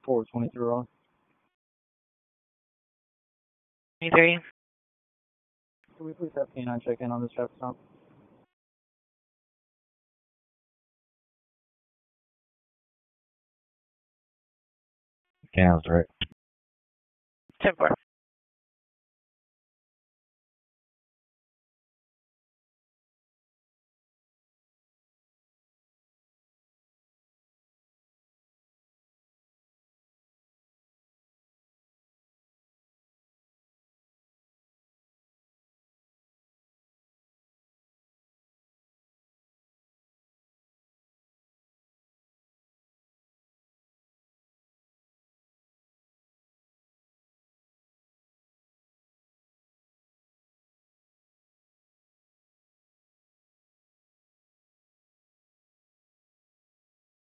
423 Raleigh. 23. Can we please have K9 check in on this traffic stop? K9's direct. 10-4.